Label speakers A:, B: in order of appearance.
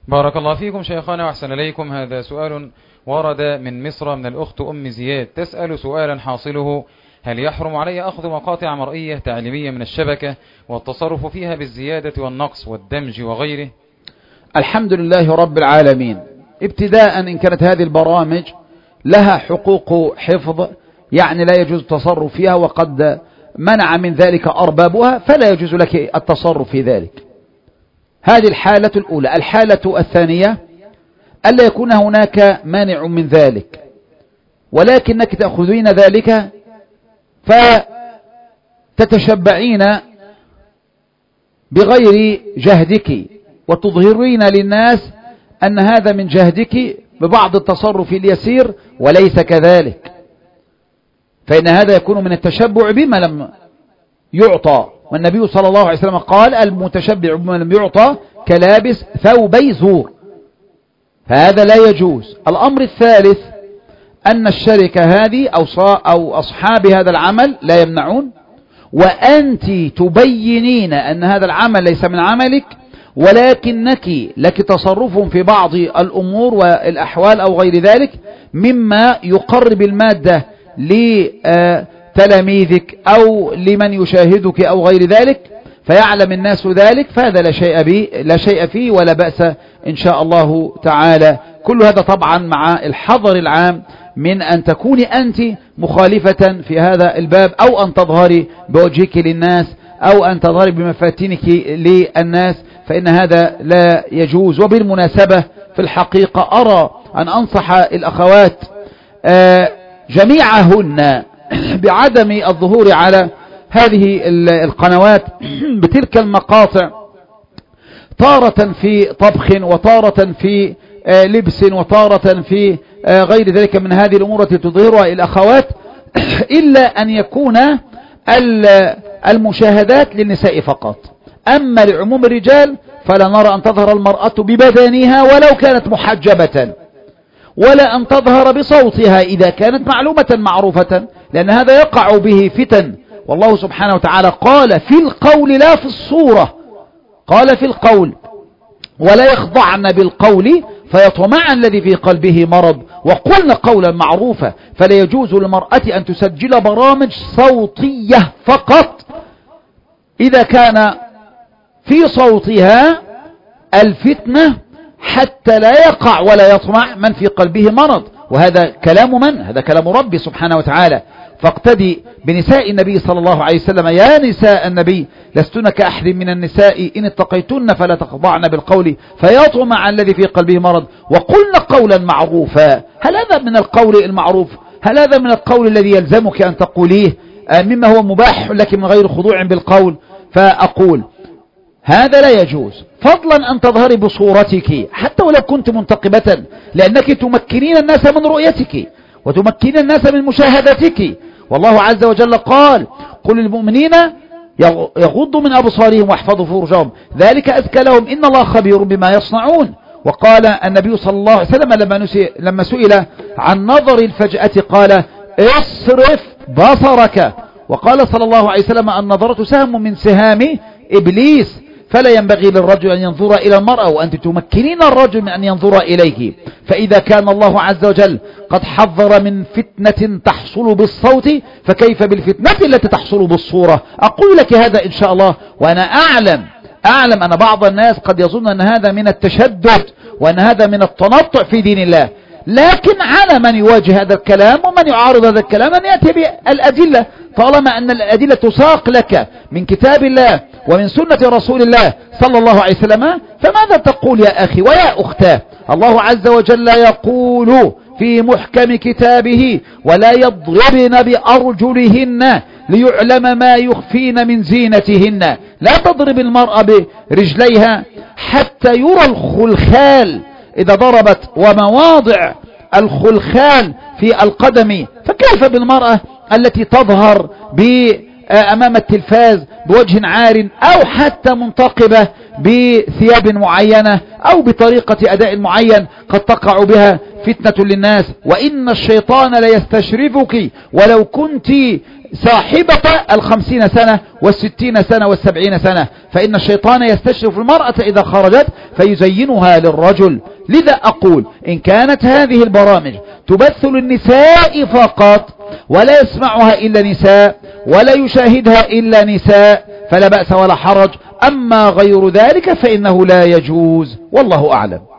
A: بارك الله فيكم شيخنا وأحسن إليكم. هذا سؤال ورد من مصر من الأخت أم زياد، تسأل سؤالا حاصله: هل يحرم علي أخذ مقاطع مرئية تعليمية من الشبكة والتصرف فيها بالزيادة والنقص والدمج وغيره؟
B: الحمد لله رب العالمين. ابتداء إن كانت هذه البرامج لها حقوق حفظ، يعني لا يجوز التصرف فيها، وقد منع من ذلك أربابها، فلا يجوز لك التصرف في ذلك. هذه الحالة الأولى. الحالة الثانية: ألا يكون هناك مانع من ذلك، ولكنك تأخذين ذلك فتتشبعين بغير جهدك وتظهرين للناس أن هذا من جهدك ببعض التصرف اليسير، وليس كذلك، فإن هذا يكون من التشبع بما لم يعطى. والنبي صلى الله عليه وسلم قال: المتشبع بما لم يعطى كلابس ثوبي زور، فهذا لا يجوز. الأمر الثالث: أن الشركة هذه أو أصحاب هذا العمل لا يمنعون، وأنت تبينين أن هذا العمل ليس من عملك، ولكنك لك تصرف في بعض الأمور والأحوال أو غير ذلك مما يقرب المادة لتلاميذك أو لمن يشاهدك أو غير ذلك، فيعلم الناس ذلك، فهذا لا شيء فيه ولا بأس إن شاء الله تعالى. كل هذا طبعا مع الحظر العام من أن تكوني أنت مخالفة في هذا الباب، أو أن تظهري بوجهك للناس، أو أن تظهري بمفاتنك للناس، فإن هذا لا يجوز. وبالمناسبة في الحقيقة أرى أن أنصح الأخوات جميعهن بعدم الظهور على هذه القنوات بتلك المقاطع، تارة في طبخ، وتارة في لبس، وتارة في غير ذلك من هذه الأمور التي تظهرها الأخوات، إلا أن يكون المشاهدات للنساء فقط. أما لعموم الرجال فلا نرى أن تظهر المرأة ببدنها ولو كانت محجبة، ولا أن تظهر بصوتها إذا كانت معلومة معروفة، لأن هذا يقع به فتن. والله سبحانه وتعالى قال في القول لا في الصورة، قال في القول: ولا يخضعن بالقول فيطمع الذي في قلبه مرض وقلنا قولا معروفا. فلا يجوز للمرأة أن تسجل برامج صوتية فقط إذا كان في صوتها الفتنة، حتى لا يقع ولا يطمع من في قلبه مرض. وهذا كلام من؟ هذا كلام ربي سبحانه وتعالى. فاقتدي بنساء النبي صلى الله عليه وسلم: يا نساء النبي لستن كأحد من النساء إن اتقيتن فلا تخضعن بالقول فيطمع الذي في قلبه مرض وقلن قولا معروفا. هل هذا من القول المعروف؟ هل هذا من القول الذي يلزمك أن تقوليه مما هو مباح لك من غير خضوع بالقول؟ فأقول هذا لا يجوز، فضلا أن تظهري بصورتك حتى ولو كنت منتقبة، لأنك تمكنين الناس من رؤيتك وتمكنين الناس من مشاهدتك. والله عز وجل قال: قل للمؤمنين يغضوا من أبصارهم واحفظوا فروجهم ذلك أزكى لهم إن الله خبير بما يصنعون. وقال النبي صلى الله عليه وسلم لما سئل عن نظر الفجأة قال: اصرف بصرك. وقال صلى الله عليه وسلم: النظرة سهم من سهام إبليس، فلا ينبغي للرجل أن ينظر إلى المرأة وأنت تمكنين الرجل من أن ينظر إليك. فإذا كان الله عز وجل قد حذر من فتنة تحصل بالصوت، فكيف بالفتنة التي تحصل بالصورة؟ أقول لك هذا إن شاء الله وأنا أعلم أن بعض الناس قد يظن أن هذا من التشدد وأن هذا من التنطع في دين الله، لكن على من يواجه هذا الكلام ومن يعارض هذا الكلام أن يأتي بالأدلة. طالما أن الأدلة تساق لك من كتاب الله ومن سنة رسول الله صلى الله عليه وسلم، فماذا تقول يا أخي ويا أختاه؟ الله عز وجل يقول في محكم كتابه: ولا يضربن بأرجلهن ليعلم ما يخفين من زينتهن. لا تضرب المرأة برجليها حتى يرى الخلخال إذا ضربت، ومواضع الخلخال في القدم، فكيف بالمرأة التي تظهر أمام التلفاز بوجه عار، أو حتى منتقبة بثياب معينة أو بطريقة أداء معين قد تقع بها فتنة للناس. وإن الشيطان ليستشرفك ولو كنت صاحبة 50 سنة 60 سنة 70 سنة، فإن الشيطان يستشرف المرأة إذا خرجت فيزينها للرجل. لذا أقول إن كانت هذه البرامج تبث للنساء فقط ولا يسمعها إلا نساء ولا يشاهدها إلا نساء فلا بأس ولا حرج، أما غير ذلك فإنه لا يجوز، والله أعلم.